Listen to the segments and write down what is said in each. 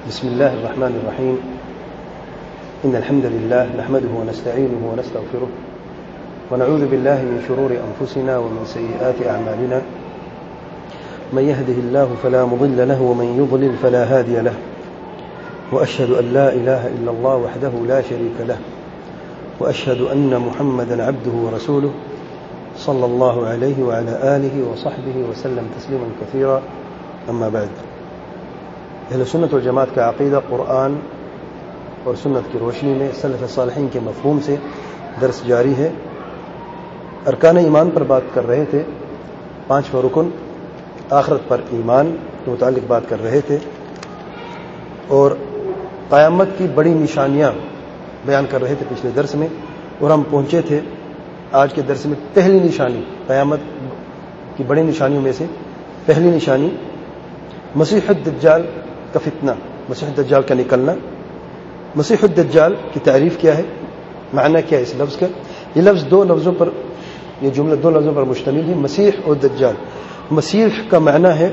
بسم الله الرحمن الرحيم. إن الحمد لله نحمده ونستعينه ونستغفره ونعوذ بالله من شرور أنفسنا ومن سيئات أعمالنا. من يهده الله فلا مضل له ومن يضلل فلا هادي له. وأشهد أن لا إله إلا الله وحده لا شريك له. وأشهد أن محمدا عبده ورسوله صلى الله عليه وعلى آله وصحبه وسلم تسليما كثيرا. أما بعد، اہل سنت والجماعت کا عقیدہ قرآن اور سنت کی روشنی میں سلف صالحین کے مفہوم سے درس جاری ہے. ارکان ایمان پر بات کر رہے تھے. 5واں رکن آخرت پر ایمان کے متعلق بات کر رہے تھے اور قیامت کی بڑی نشانیاں بیان کر رہے تھے پچھلے درس میں. اور ہم پہنچے تھے آج کے درس میں پہلی نشانی، قیامت کی بڑی نشانیوں میں سے پہلی نشانی مسیح الدجال کا فتنہ، مسیح الدجال کا نکلنا. مسیح الدجال کی تعریف کیا ہے، معنی کیا ہے اس لفظ کا. یہ لفظ یہ جملہ دو لفظوں پر مشتمل ہے، مسیح اور دجال. مسیح کا معنی ہے،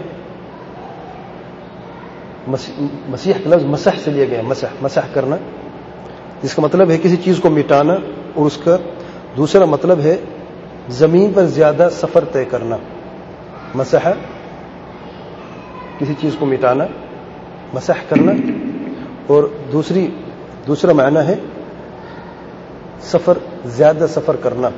مسیح کا لفظ مسح سے لیا گیا، مسح کرنا، جس کا مطلب ہے کسی چیز کو مٹانا. اور اس کا دوسرا مطلب ہے زمین پر زیادہ سفر طے کرنا. مسح کسی چیز کو مٹانا، مسح کرنا، اور دوسرا معنی ہے زیادہ سفر کرنا.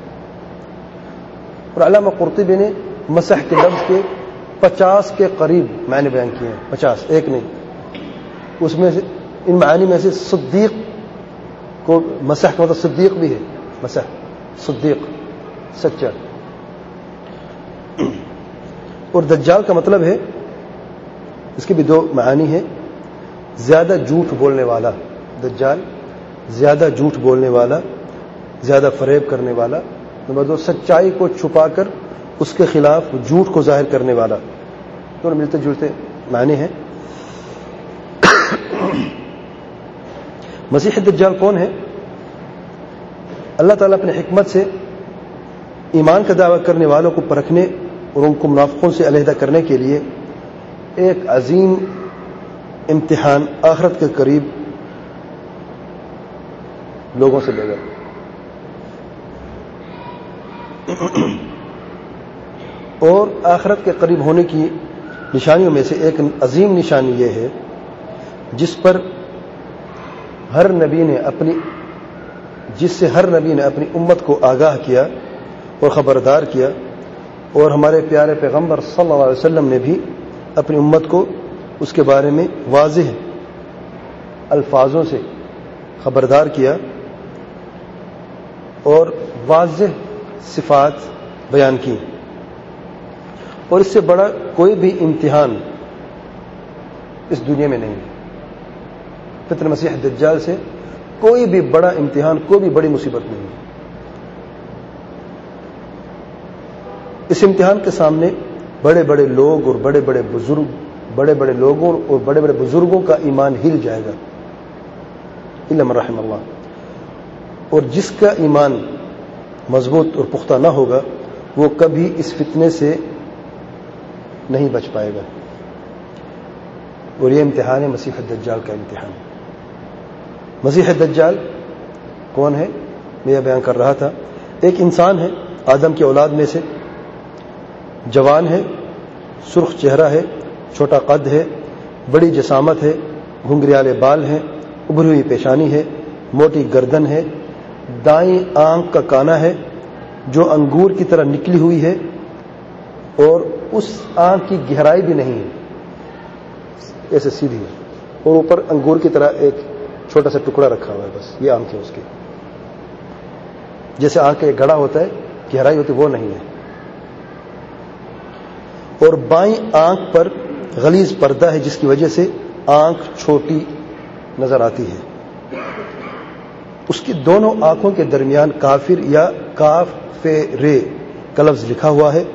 اور علامہ قرطبی نے مسح کے لفظ کے 50 کے قریب معنی بیان کیے ہیں. 50، ایک نہیں. اس میں سے ان معانی میں سے صدیق کو مسح کا مطلب صدیق بھی ہے. مسح صدیق، سچا. اور دجال کا مطلب ہے، اس کے بھی دو معانی ہیں، زیادہ جھوٹ بولنے والا. دجال زیادہ جھوٹ بولنے والا، زیادہ فریب کرنے والا. نمبر 2، سچائی کو چھپا کر اس کے خلاف جھوٹ کو ظاہر کرنے والا. دونوں ملتے جلتے معنی ہیں. مسیح الدجال کون ہے؟ اللہ تعالیٰ اپنے حکمت سے ایمان کا دعویٰ کرنے والوں کو پرکھنے اور ان کو منافقوں سے علیحدہ کرنے کے لیے ایک عظیم امتحان آخرت کے قریب لوگوں سے لے گا. اور آخرت کے قریب ہونے کی نشانیوں میں سے ایک عظیم نشانی یہ ہے، جس سے ہر نبی نے اپنی امت کو آگاہ کیا اور خبردار کیا. اور ہمارے پیارے پیغمبر صلی اللہ علیہ وسلم نے بھی اپنی امت کو اس کے بارے میں واضح الفاظوں سے خبردار کیا اور واضح صفات بیان کی. اور اس سے بڑا کوئی بھی امتحان اس دنیا میں نہیں ہے. فتنہ مسیح الدجال سے کوئی بھی بڑا امتحان، کوئی بھی بڑی مصیبت نہیں ہے. اس امتحان کے سامنے بڑے بڑے لوگ اور بڑے بڑے بزرگوں کا ایمان ہل جائے گا، الا من رحم اللہ. اور جس کا ایمان مضبوط اور پختہ نہ ہوگا وہ کبھی اس فتنے سے نہیں بچ پائے گا. اور یہ امتحان ہے مسیح الدجال کا امتحان. مسیح الدجال کون ہے؟ میں یہ بیان کر رہا تھا. ایک انسان ہے، آدم کی اولاد میں سے، جوان ہے، سرخ چہرہ ہے، چھوٹا قد ہے، بڑی جسامت ہے، گھنگریالے بال ہیں، ابھری ہوئی پیشانی ہے، موٹی گردن ہے، دائیں آنکھ کا کانا ہے جو انگور کی طرح نکلی ہوئی ہے، اور اس آنکھ کی گہرائی بھی نہیں ہے، ایسے سیدھی ہے، اور اوپر انگور کی طرح ایک چھوٹا سا ٹکڑا رکھا ہوا ہے. بس یہ آنکھ ہے اس کی. جیسے آنکھ کا ایک گڑھا ہوتا ہے، گہرائی ہوتی وہ نہیں ہے. اور بائیں آنکھ پر غلیظ پردہ ہے جس کی وجہ سے آنکھ چھوٹی نظر آتی ہے. اس کی دونوں آنکھوں کے درمیان کافر یا کافر کا لفظ لکھا ہوا ہے،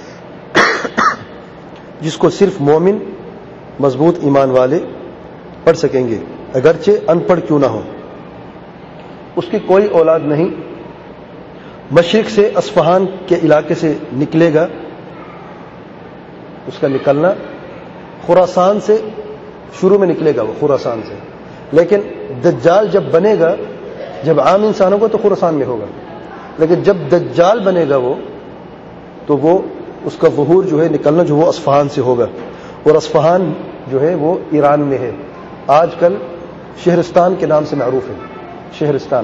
جس کو صرف مومن مضبوط ایمان والے پڑھ سکیں گے، اگرچہ ان پڑھ کیوں نہ ہو. اس کی کوئی اولاد نہیں. مشرق سے اصفہان کے علاقے سے نکلے گا. اس کا نکلنا خراسان سے شروع میں نکلے گا وہ خراسان سے، لیکن دجال جب بنے گا، جب عام انسان ہوگا تو خراسان میں ہوگا، لیکن جب دجال بنے گا وہ، تو وہ اس کا ظہور جو ہے نکلنا جو وہ اصفہان سے ہوگا، اور اصفہان جو ہے وہ ایران میں ہے، آج کل شہرستان کے نام سے معروف ہے، شہرستان۔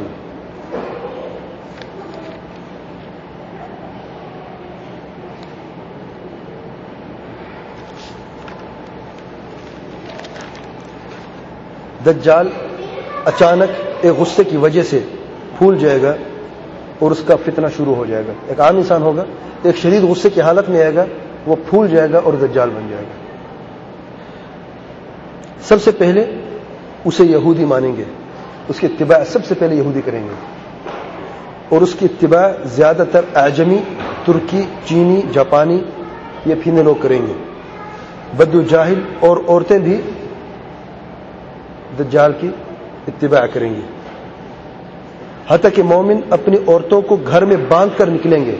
دجال اچانک ایک غصے کی وجہ سے پھول جائے گا اور اس کا فتنہ شروع ہو جائے گا۔ ایک عام انسان ہوگا، ایک شدید غصے کی حالت میں آئے گا، وہ پھول جائے گا اور دجال بن جائے گا۔ سب سے پہلے اسے یہودی مانیں گے، اس کی اتباع سب سے پہلے یہودی کریں گے، اور اس کی اتباع زیادہ تر اعجمی، ترکی، چینی، جاپانی، یہ پھینے لوگ کریں گے۔ بدو جاہل اور عورتیں بھی دجال کی اتباع کریں گے، حتیٰ کہ مومن اپنی عورتوں کو گھر میں باندھ کر نکلیں گے۔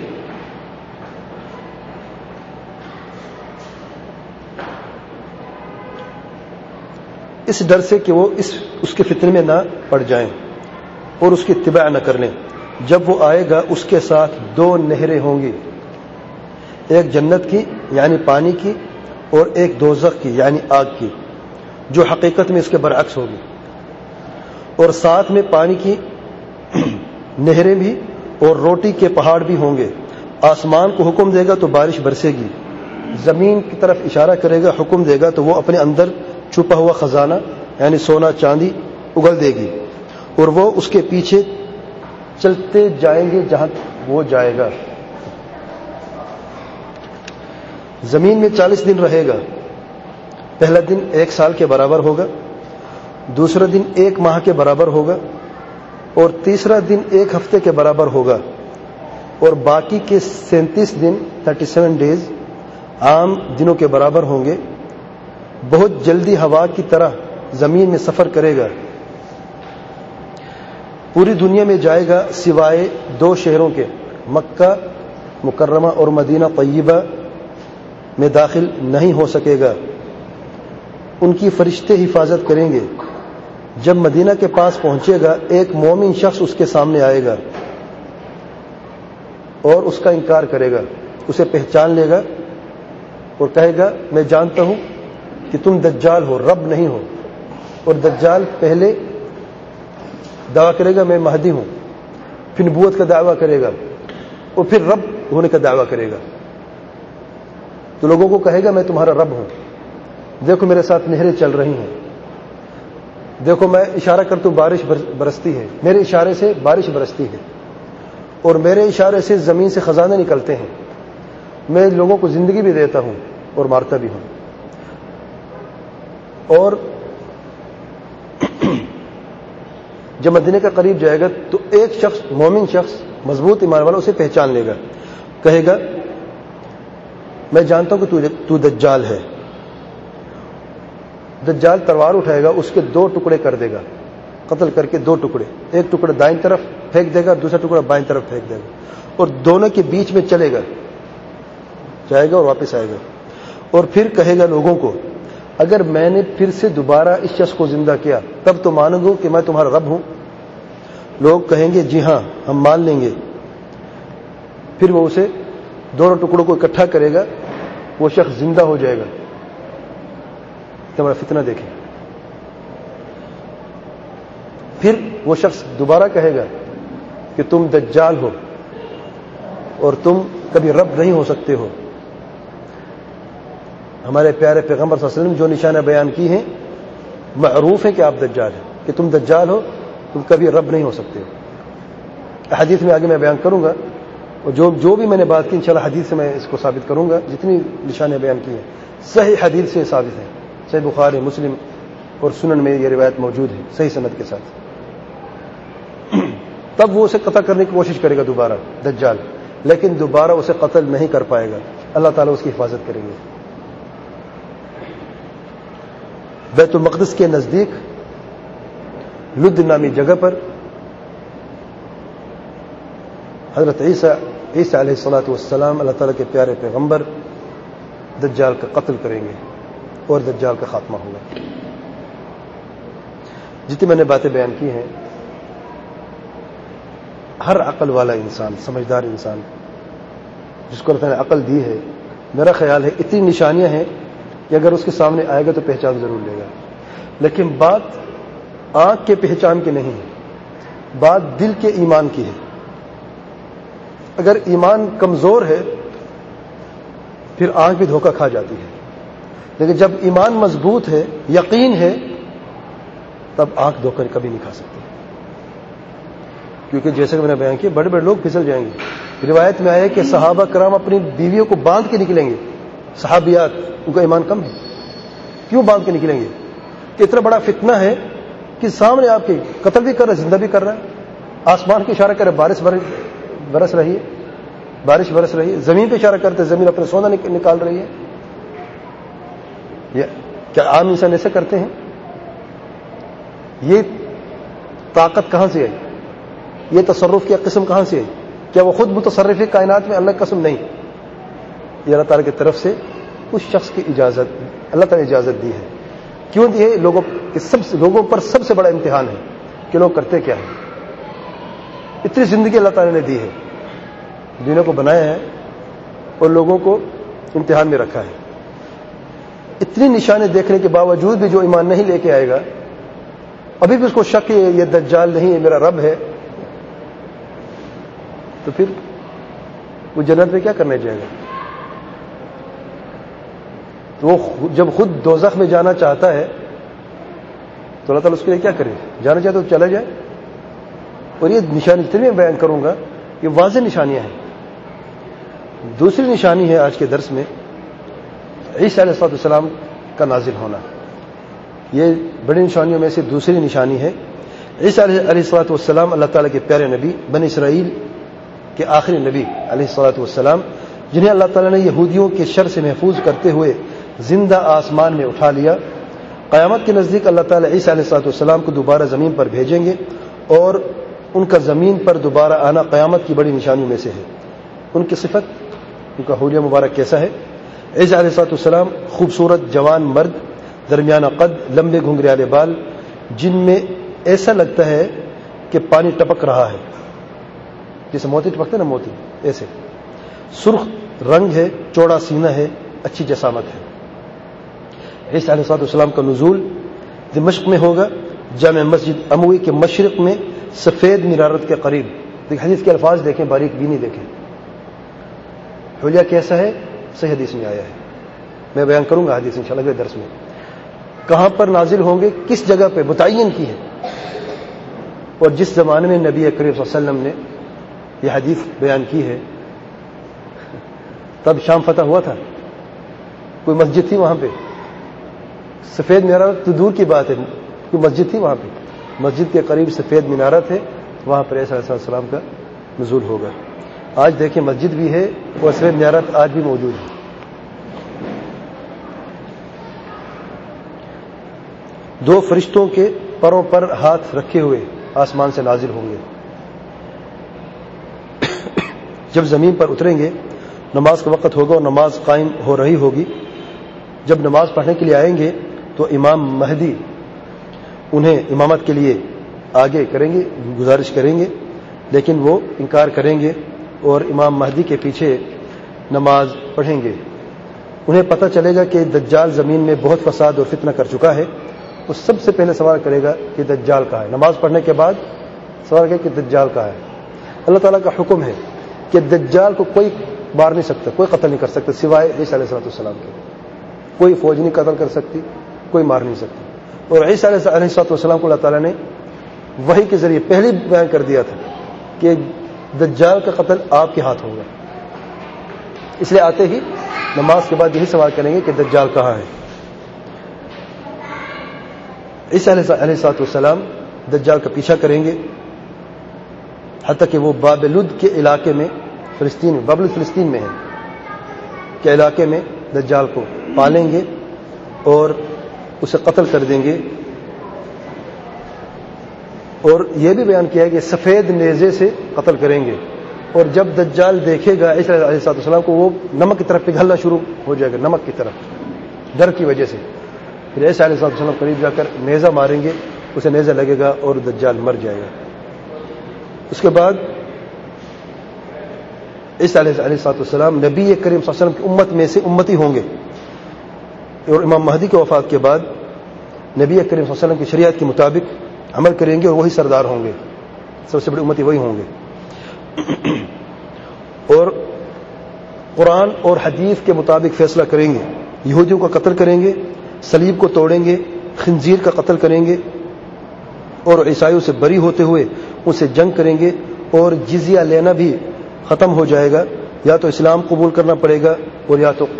اس ڈر سے کہ وہ اس کے فتنے میں نہ پڑ جائیں اور اس کی اتباع نہ کر لیں۔ جب وہ آئے گا اس کے ساتھ 2 نہریں ہوں گی، ایک جنت کی یعنی پانی کی، اور ایک دوزخ کی یعنی آگ کی، جو حقیقت میں اس کے برعکس ہوگی، اور ساتھ میں پانی کی نہریں بھی اور روٹی کے پہاڑ بھی ہوں گے۔ آسمان کو حکم دے گا تو بارش برسے گی، زمین کی طرف اشارہ کرے گا، حکم دے گا تو وہ اپنے اندر چھپا ہوا خزانہ یعنی سونا چاندی اگل دے گی، اور وہ اس کے پیچھے چلتے جائیں گے جہاں وہ جائے گا۔ زمین میں 40 دن رہے گا، پہلا دن 1 سال کے برابر ہوگا، دوسرا دن 1 ماہ کے برابر ہوگا، اور تیسرا دن 1 ہفتے کے برابر ہوگا، اور باقی کے 37 دن 37 ڈیز عام دنوں کے برابر ہوں گے۔ بہت جلدی ہوا کی طرح زمین میں سفر کرے گا، پوری دنیا میں جائے گا سوائے 2 شہروں کے، مکہ مکرمہ اور مدینہ طیبہ میں داخل نہیں ہو سکے گا، ان کی فرشتے حفاظت کریں گے۔ جب مدینہ کے پاس پہنچے گا، ایک مومن شخص اس کے سامنے آئے گا اور اس کا انکار کرے گا، اسے پہچان لے گا اور کہے گا میں جانتا ہوں کہ تم دجال ہو، رب نہیں ہو، اور دجال پہلے دعویٰ کرے گا میں مہدی ہوں، پھر نبوت کا دعویٰ کرے گا، اور پھر رب ہونے کا دعویٰ کرے گا، تو لوگوں کو کہے گا میں تمہارا رب ہوں، دیکھو میرے ساتھ نہریں چل رہی ہیں، دیکھو میں اشارہ کرتا ہوں بارش برستی ہے، میرے اشارے سے بارش برستی ہے، اور میرے اشارے سے زمین سے خزانے نکلتے ہیں، میں لوگوں کو زندگی بھی دیتا ہوں اور مارتا بھی ہوں۔ اور جب مدینے کا قریب جائے گا تو ایک شخص، مومن شخص، مضبوط ایمان والا، اسے پہچان لے گا، کہے گا میں جانتا ہوں کہ تو دجال ہے۔ دجال تلوار اٹھائے گا، اس کے 2 ٹکڑے کر دے گا، قتل کر کے 2 ٹکڑے، ایک ٹکڑا دائیں طرف پھینک دے گا، دوسرا ٹکڑا بائیں طرف پھینک دے گا، اور دونوں کے بیچ میں چلے گا، جائے گا اور واپس آئے گا، اور پھر کہے گا لوگوں کو اگر میں نے پھر سے دوبارہ اس شخص کو زندہ کیا تب تو مانو گے کہ میں تمہارا رب ہوں؟ لوگ کہیں گے جی ہاں ہم مان لیں گے۔ پھر وہ اسے دونوں ٹکڑوں کو اکٹھا کرے گا، وہ شخص زندہ ہو جائے گا۔ تمہارا فتنہ دیکھیں۔ پھر وہ شخص دوبارہ کہے گا کہ تم دجال ہو اور تم کبھی رب نہیں ہو سکتے ہو۔ ہمارے پیارے پیغمبر صلی اللہ علیہ وسلم جو نشانہ بیان کی ہیں معروف ہے کہ آپ دجال ہیں، کہ تم دجال ہو، تم کبھی رب نہیں ہو سکتے ہو۔ حدیث میں آگے میں بیان کروں گا، اور جو بھی میں نے بات کی انشاءاللہ حدیث سے میں اس کو ثابت کروں گا، جتنی نشانیں بیان کی ہیں صحیح حدیث سے ثابت ہیں، صحیح بخاری، مسلم اور سنن میں یہ روایت موجود ہے صحیح سند کے ساتھ۔ تب وہ اسے قتل کرنے کی کوشش کرے گا دوبارہ دجال، لیکن دوبارہ اسے قتل نہیں کر پائے گا، اللہ تعالیٰ اس کی حفاظت کریں گے۔ بیت المقدس کے نزدیک لد نامی جگہ پر حضرت عیسیٰ علیہ الصلوۃ والسلام، اللہ تعالیٰ کے پیارے پیغمبر، دجال کا قتل کریں گے اور دجال کا خاتمہ ہوگا۔ جتنی میں نے باتیں بیان کی ہیں، ہر عقل والا انسان، سمجھدار انسان جس کو اللہ تعالیٰ نے عقل دی ہے، میرا خیال ہے اتنی نشانیاں ہیں کہ اگر اس کے سامنے آئے گا تو پہچان ضرور لے گا. لیکن بات آنکھ کے پہچان کی نہیں ہے، بات دل کے ایمان کی ہے. اگر ایمان کمزور ہے پھر آنکھ بھی دھوکہ کھا جاتی ہے، لیکن جب ایمان مضبوط ہے، یقین ہے، تب آنکھ دھوکہ کبھی نہیں کھا سکتی. کیونکہ جیسے کہ میں نے بیان کیا، بڑے بڑے لوگ پھسل جائیں گے. روایت میں آئے کہ صحابہ کرام اپنی بیویوں کو باندھ کے نکلیں گے. صحابیات، ان کا ایمان کم ہے، کیوں باندھ کے نکلیں گے؟ کہ اتنا بڑا فتنہ ہے کہ سامنے آپ کے قتل بھی کر رہا ہے، زندہ بھی کر رہا ہے. آسمان کی اشارہ کرے، بارش برس رہی ہے، بارش برس رہی ہے. زمین پہ اشارہ کرتے، زمین اپنا سونا نکال رہی ہے. کیا عام انسان ایسے کرتے ہیں؟ یہ طاقت کہاں سے آئی؟ یہ تصرف کی قسم کہاں سے آئی؟ کیا وہ خود متصرف ہے کائنات میں؟ اللہ کی قسم نہیں. یہ اللہ تعالیٰ کی طرف سے اس شخص کی اجازت، اللہ تعالیٰ نے اجازت دی ہے. کیوں دی ہے؟ لوگوں پر سب سے بڑا امتحان ہے کہ لوگ کرتے کیا ہیں. اتنی زندگی اللہ تعالیٰ نے دی ہے، دنیا کو بنایا ہے اور لوگوں کو امتحان میں رکھا ہے. اتنی نشانیں دیکھنے کے باوجود بھی جو ایمان نہیں لے کے آئے گا، ابھی بھی اس کو شک ہے یہ دجال نہیں ہے، میرا رب ہے، تو پھر وہ جنت میں کیا کرنے جائے گا؟ تو وہ جب خود دوزخ میں جانا چاہتا ہے تو اللہ تعالیٰ اس کے لیے کیا کرے؟ جانا چاہتا تو چلا جائے. اور یہ نشانی جتنی میں بیان کروں گا یہ واضح نشانیاں ہیں. دوسری نشانی ہے آج کے درس میں عیسیٰ علیہ السلام کا نازل ہونا. یہ بڑی نشانیوں میں سے دوسری نشانی ہے. عیسیٰ علیہ السلام اللہ تعالیٰ کے پیارے نبی، بنی اسرائیل کے آخری نبی علیہ السلام، جنہیں اللہ تعالیٰ نے یہودیوں کے شر سے محفوظ کرتے ہوئے زندہ آسمان میں اٹھا لیا. قیامت کے نزدیک اللہ تعالیٰ عیسیٰ علیہ السلام کو دوبارہ زمین پر بھیجیں گے اور ان کا زمین پر دوبارہ آنا قیامت کی بڑی نشانیوں میں سے ہے. ان کی صفت، ان کا حلیہ مبارک کیسا ہے؟ عیسیٰ علیہ السلام خوبصورت جوان مرد، درمیانہ قد، لمبے گھنگھرے والے بال، جن میں ایسا لگتا ہے کہ پانی ٹپک رہا ہے، جیسے موتی ٹپکتے نا موتی، ایسے. سرخ رنگ ہے، چوڑا سینہ ہے، اچھی جسامت ہے. عیسیٰ علیہ السلام کا نزول دمشق میں ہوگا، جامع مسجد اموی کے مشرق میں سفید منارت کے قریب. حدیث کے الفاظ دیکھیں، باریک بینی دیکھیں. حلیہ کیسا ہے؟ صحیح حدیث میں آیا ہے. میں بیان کروں گا حدیث انشاءاللہ اگلے درس میں. کہاں پر نازل ہوں گے، کس جگہ پہ متعین کی ہے. اور جس زمانے میں نبی کریم صلی اللہ علیہ وسلم نے یہ حدیث بیان کی ہے تب شام فتح ہوا تھا، کوئی مسجد تھی وہاں پہ؟ سفید منارت تو دور کی بات ہے، کوئی مسجد تھی وہاں پہ؟ مسجد کے قریب سفید منارت ہے، وہاں پر عیسیٰ علیہ السلام کا نزول ہوگا. آج دیکھیں مسجد بھی ہے اور سفید منارت آج بھی موجود ہے. دو فرشتوں کے پروں پر ہاتھ رکھے ہوئے آسمان سے نازل ہوں گے. جب زمین پر اتریں گے نماز کا وقت ہوگا اور نماز قائم ہو رہی ہوگی. جب نماز پڑھنے کے لیے آئیں گے تو امام مہدی انہیں امامت کے لیے آگے کریں گے، گزارش کریں گے، لیکن وہ انکار کریں گے اور امام مہدی کے پیچھے نماز پڑھیں گے. انہیں پتہ چلے گا کہ دجال زمین میں بہت فساد اور فتنہ کر چکا ہے. وہ سب سے پہلے سوال کرے گا کہ دجال کہاں ہے. نماز پڑھنے کے بعد سوال کرے کہ دجال کہاں ہے. اللہ تعالیٰ کا حکم ہے کہ دجال کو کوئی مار نہیں سکتا، کوئی قتل نہیں کر سکتا سوائے عیسیٰ علیہ السلام کے. کوئی فوج نہیں قتل کر سکتی، کوئی مار نہیں سکتی. اور عیسیٰ علیہ السلام کو اللہ تعالیٰ نے وحی کے ذریعے پہلے بیان کر دیا تھا کہ دجال کا قتل آپ کے ہاتھ ہوگا. اس لیے آتے ہی نماز کے بعد یہی سوال کریں گے کہ دجال کہاں ہے. عیسیٰ علیہ السلام دجال کا پیچھا کریں گے حتیٰ کہ وہ باب لد کے علاقے میں، فلسطین، باب فلسطین میں ہے کے علاقے میں دجال کو پالیں گے اور اسے قتل کر دیں گے. اور یہ بھی بیان کیا ہے کہ سفید نیزے سے قتل کریں گے. اور جب دجال دیکھے گا عیسیٰ علیہ السلام کو، وہ نمک کی طرف پگھلنا شروع ہو جائے گا، نمک کی طرف، ڈر کی وجہ سے. پھر عیسیٰ علیہ السلام قریب جا کر نیزہ ماریں گے اسے نیزہ لگے گا اور دجال مر جائے گا. اس کے بعد عیسیٰ علیہ السلام نبی کریم صلی اللہ علیہ وسلم کی امت میں سے امتی ہوں گے, اور امام مہدی کی وفات کے بعد نبی کریم صلی اللہ علیہ وسلم کی شریعت کے مطابق عمل کریں گے اور وہی سردار ہوں گے, سب سے بڑی امتی وہی ہوں گے. اور قرآن اور حدیث کے مطابق فیصلہ کریں گے. یہودیوں کا قتل کریں گے, صلیب کو توڑیں گے, خنزیر کا قتل کریں گے, اور عیسائیوں سے بری ہوتے ہوئے ان سے جنگ کریں گے, اور جزیہ لینا بھی ختم ہو جائے گا. یا تو اسلام قبول کرنا پڑے گا اور یا تو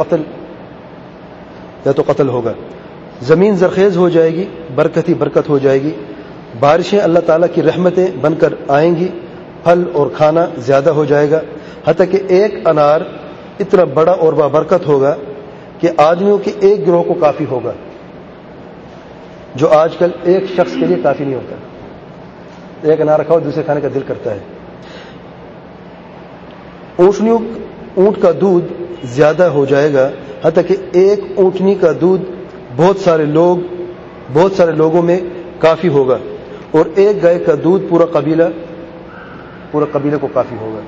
قتل ہوگا. زمین زرخیز ہو جائے گی, برکت ہی برکت ہو جائے گی. بارشیں اللہ تعالیٰ کی رحمتیں بن کر آئیں گی, پھل اور کھانا زیادہ ہو جائے گا, حتیٰ کہ ایک انار اتنا بڑا اور بابرکت ہوگا کہ آدمیوں کے ایک گروہ کو کافی ہوگا, جو آج کل ایک شخص کے لیے کافی نہیں ہوتا. ایک انار کھاؤ دوسرے کھانے کا دل کرتا ہے. اونٹ کا دودھ زیادہ ہو جائے گا, حتیٰ کہ ایک اونٹنی کا دودھ بہت سارے لوگوں میں کافی ہوگا, اور ایک گائے کا دودھ پورا قبیلے کو کافی ہوگا,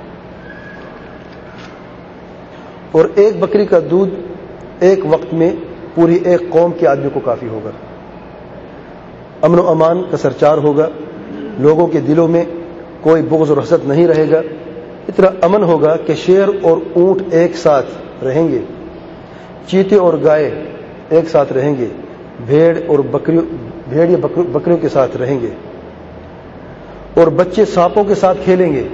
اور ایک بکری کا دودھ ایک وقت میں پوری ایک قوم کے آدمی کو کافی ہوگا. امن و امان کا سرچار ہوگا, لوگوں کے دلوں میں کوئی بغض اور حسد نہیں رہے گا. اتنا امن ہوگا کہ شیر اور اونٹ ایک ساتھ رہیں گے, چیتے اور گائے ایک ساتھ رہیں گے, بھیڑ یا بکریوں کے ساتھ رہیں گے, اور بچے سانپوں کے ساتھ کھیلیں گے.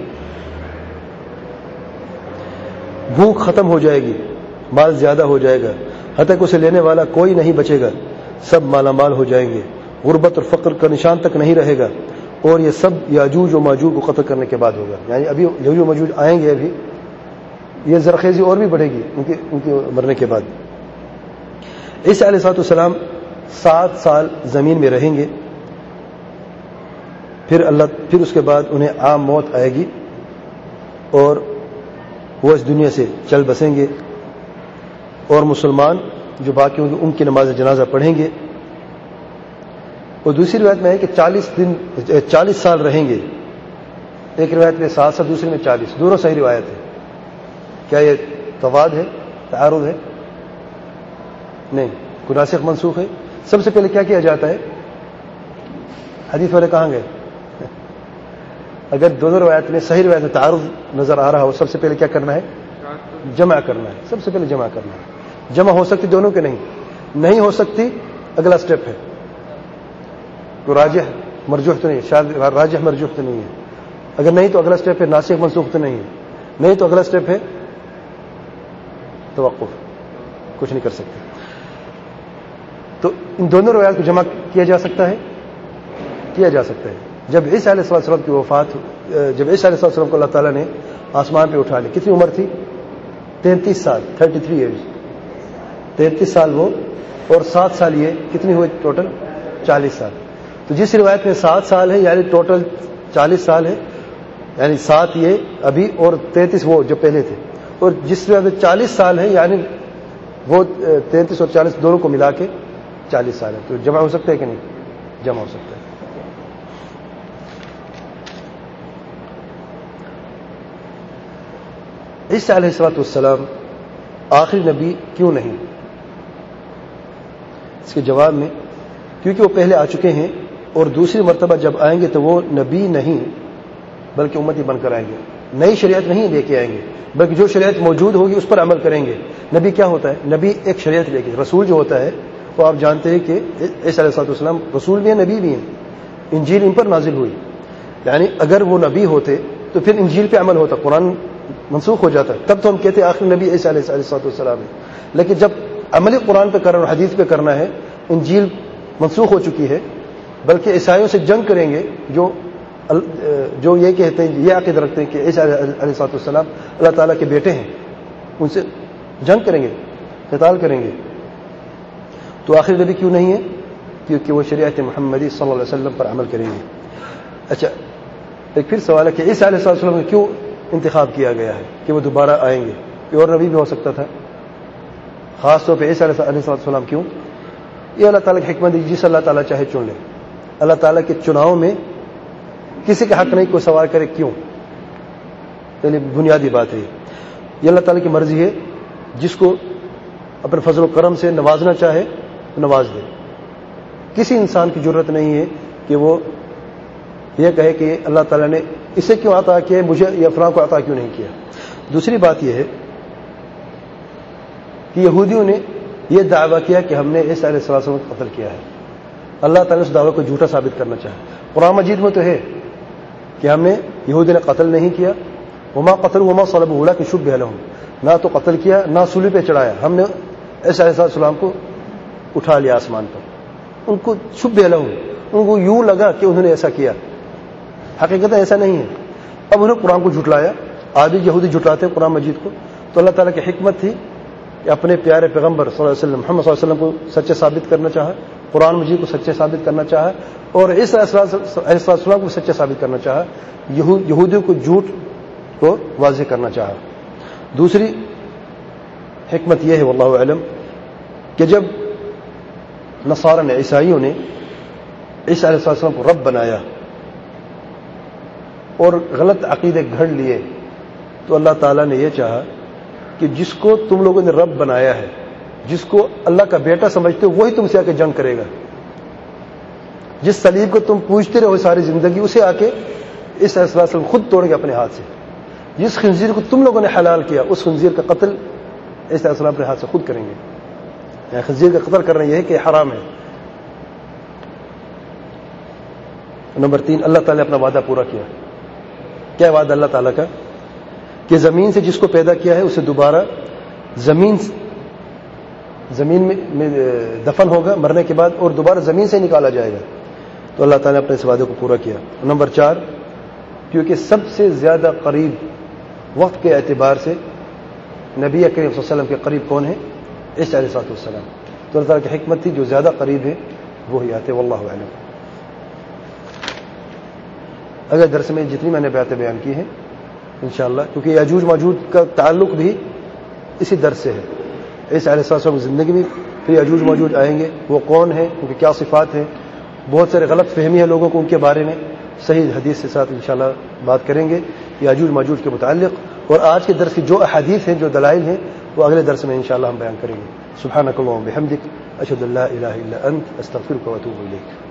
بھوک ختم ہو جائے گی, مال زیادہ ہو جائے گا, حتیٰ کہ اسے لینے والا کوئی نہیں بچے گا. سب مالا مال ہو جائیں گے, غربت اور فقر کا نشان تک نہیں رہے گا. اور یہ سب یاجوج و ماجوج کو قتل کرنے کے بعد ہوگا. یعنی ابھی یاجوج و ماجوج آئیں گے, ابھی یہ زرخیزی اور بھی بڑھے گی ان کے مرنے کے بعد. عیسیٰ علیہ السلام 7 سال زمین میں رہیں گے, پھر اس کے بعد انہیں عام موت آئے گی, اور وہ اس دنیا سے چل بسیں گے, اور مسلمان جو باقی ہوں گے ان کی نماز جنازہ پڑھیں گے. اور دوسری روایت میں ہے کہ 40 سال رہیں گے. ایک روایت میں 7 سال, دوسری میں 40. دونوں صحیح روایت ہے. کیا یہ تضاد ہے, تعارض ہے؟ نہیں, ناسخ منسوخ ہے. سب سے پہلے کیا کیا جاتا ہے؟ حدیث والے کہاں گئے؟ اگر دونوں روایت میں صحیح روایت میں تعارض نظر آ رہا ہو, سب سے پہلے کیا کرنا ہے؟ جمع کرنا ہے. سب سے پہلے جمع کرنا ہے. جمع ہو سکتی دونوں کے نہیں ہو سکتی, اگلا سٹیپ ہے. تو راجح مرجوح تو نہیں, شاید راجح مرجوح تو نہیں ہے. اگر نہیں تو اگلا سٹیپ ہے ناسخ منسوخ تو نہیں ہے. نہیں تو اگلا سٹیپ ہے توقف, کچھ نہیں کر سکتے. تو ان دونوں روایات کو جمع کیا جا سکتا ہے. جب عیسیٰ علیہ السلام کی وفات, جب عیسیٰ علیہ السلام کو اللہ تعالیٰ نے آسمان پہ اٹھا لیا, کتنی عمر تھی؟ 33 سال, 33 ایئرز. 33 سال وہ, اور 7 سال یہ, کتنی ہوئی ٹوٹل؟ 40 سال. تو جس روایت میں 7 سال ہے یعنی ٹوٹل 40 سال ہے, یعنی 7 یہ ابھی اور 33 وہ جو پہلے تھے. اور جس روایت میں 40 سال ہے یعنی وہ 33 اور 40 دونوں کو ملا کے 40 سال ہے. تو جمع ہو سکتا ہے کہ نہیں؟ جمع ہو سکتا ہے. عیسیٰ علیہ السلام آخری نبی کیوں نہیں؟ اس کے جواب میں کیونکہ وہ پہلے آ چکے ہیں, اور دوسری مرتبہ جب آئیں گے تو وہ نبی نہیں بلکہ امتی بن کر آئیں گے. نئی شریعت نہیں لے کے آئیں گے, بلکہ جو شریعت موجود ہوگی اس پر عمل کریں گے. نبی کیا ہوتا ہے؟ نبی ایک شریعت لے کے, رسول جو ہوتا ہے وہ آپ جانتے ہیں کہ عیسیٰ علیہ السلام رسول بھی ہیں, نبی بھی ہیں. انجیل ان پر نازل ہوئی, یعنی اگر وہ نبی ہوتے تو پھر انجیل پہ عمل ہوتا, قرآن منسوخ ہو جاتا ہے, تب تو ہم کہتے ہیں آخری نبی عیسیٰ علیہ السلام ہے. لیکن جب عملی قرآن پہ کرنا اور حدیث پہ کرنا ہے, انجیل منسوخ ہو چکی ہے, بلکہ عیسائیوں سے جنگ کریں گے جو یہ کہتے ہیں, یہ عقیدہ رکھتے ہیں کہ عیسیٰ علیہ السلام اللہ تعالیٰ کے بیٹے ہیں, ان سے جنگ کریں گے, قتال کریں گے. تو آخری نبی کیوں نہیں ہے؟ کیونکہ وہ شریعت محمدی صلی اللہ علیہ وسلم پر عمل کریں گے. اچھا, ایک پھر سوال ہے کہ عیسیٰ علیہ السلام کا کیوں انتخاب کیا گیا ہے کہ وہ دوبارہ آئیں گے؟ کوئی اور نبی بھی ہو سکتا تھا, خاص طور پہ عیسیٰ علیہ السلام کیوں؟ یہ اللہ تعالیٰ کی حکمت ہے, جس اللہ تعالیٰ چاہے چن لے. اللہ تعالیٰ کے چناؤ میں کسی کا حق نہیں کوئی سوال کرے کیوں. پہلے بنیادی بات ہے یہ اللہ تعالیٰ کی مرضی ہے، جس کو اپنے فضل و کرم سے نوازنا چاہے نواز دے. کسی انسان کی ضرورت نہیں ہے کہ وہ یہ کہے کہ اللہ تعالیٰ نے اسے کیوں عطا کیا مجھے یا فلاں کو عطا کیوں نہیں کیا. دوسری بات یہ ہے کہ یہودیوں نے یہ دعویٰ کیا کہ ہم نے عیسیٰ علیہ السلام کو قتل کیا ہے. اللہ تعالیٰ نے اس دعوے کو جھوٹا ثابت کرنا چاہے. قرآن مجید میں تو ہے کہ ہم نے یہودی نے قتل نہیں کیا، وما قتل وما صلبوا ولكن شبه لهم، نہ تو قتل کیا نہ صلیب پہ چڑھایا، ہم نے عیسیٰ علیہ السلام کو اٹھا لیا آسمان پر. ان کو شبه لهم، ان کو یوں لگا کہ انہوں نے ایسا کیا، حقیقت ایسا نہیں ہے. اب انہوں نے قرآن کو جھٹلایا. آج یہودی جھٹلاتے ہیں قرآن مجید کو. تو اللہ تعالیٰ کی حکمت تھی کہ اپنے پیارے پیغمبر صلی اللہ علیہ وسلم محمد صلی اللہ علیہ وسلم کو سچے ثابت کرنا چاہا، قرآن مجید کو سچے ثابت کرنا چاہا، اور عیسیٰ علیہ السلام کو سچے ثابت کرنا چاہا، یہودیوں کو جھوٹ کو واضح کرنا چاہا. دوسری حکمت یہ ہے واللہ اعلم کہ جب نصارہ نے عیسائیوں نے عیسیٰ علیہ السلام کو رب بنایا اور غلط عقیدے گھڑ لیے، تو اللہ تعالیٰ نے یہ چاہا کہ جس کو تم لوگوں نے رب بنایا ہے، جس کو اللہ کا بیٹا سمجھتے ہو، وہی تم سے آ کے جنگ کرے گا. جس صلیب کو تم پوجتے رہو ساری زندگی، اسے آ کے عیسیٰ علیہ السلام خود توڑیں گے اپنے ہاتھ سے. جس خنزیر کو تم لوگوں نے حلال کیا، اس خنزیر کا قتل عیسیٰ علیہ السلام اپنے ہاتھ سے خود کریں گے. یعنی خنزیر کا قتل کرنا یہ ہے کہ حرام ہے. نمبر 3، اللہ تعالیٰ نے اپنا وعدہ پورا کیا. کیا وعدہ اللہ تعالیٰ کا؟ کہ زمین سے جس کو پیدا کیا ہے اسے دوبارہ زمین میں دفن ہوگا مرنے کے بعد، اور دوبارہ زمین سے نکالا جائے گا. تو اللہ تعالیٰ نے اپنے اس وعدے کو پورا کیا. نمبر 4، کیونکہ سب سے زیادہ قریب وقت کے اعتبار سے نبی کریم صلی اللہ علیہ وسلم کے قریب کون ہے؟ عیسیٰ علیہ السلام. تو اللہ تعالیٰ کی حکمت تھی جو زیادہ قریب ہے وہی آتے. واللہ اعلم. اگر درس میں جتنی میں نے باتیں بیان کی ہیں انشاءاللہ، کیونکہ یاجوج ماجوج کا تعلق بھی اسی درس سے ہے. عیسیٰ علیہ السلام کی زندگی میں پھر یاجوج ماجوج آئیں گے، وہ کون ہیں، ان کی کیا صفات ہیں. بہت سارے غلط فہمی ہے لوگوں کو ان کے بارے میں. صحیح حدیث کے ساتھ انشاءاللہ بات کریں گے یاجوج ماجوج کے متعلق. اور آج کے درس کی جو احادیث ہیں، جو دلائل ہیں، وہ اگلے درس میں انشاءاللہ ہم بیان کریں گے. سبحانک اللہم وبحمدک، اشہد ان لا الہ الا انت، استغفرک واتوب الیک.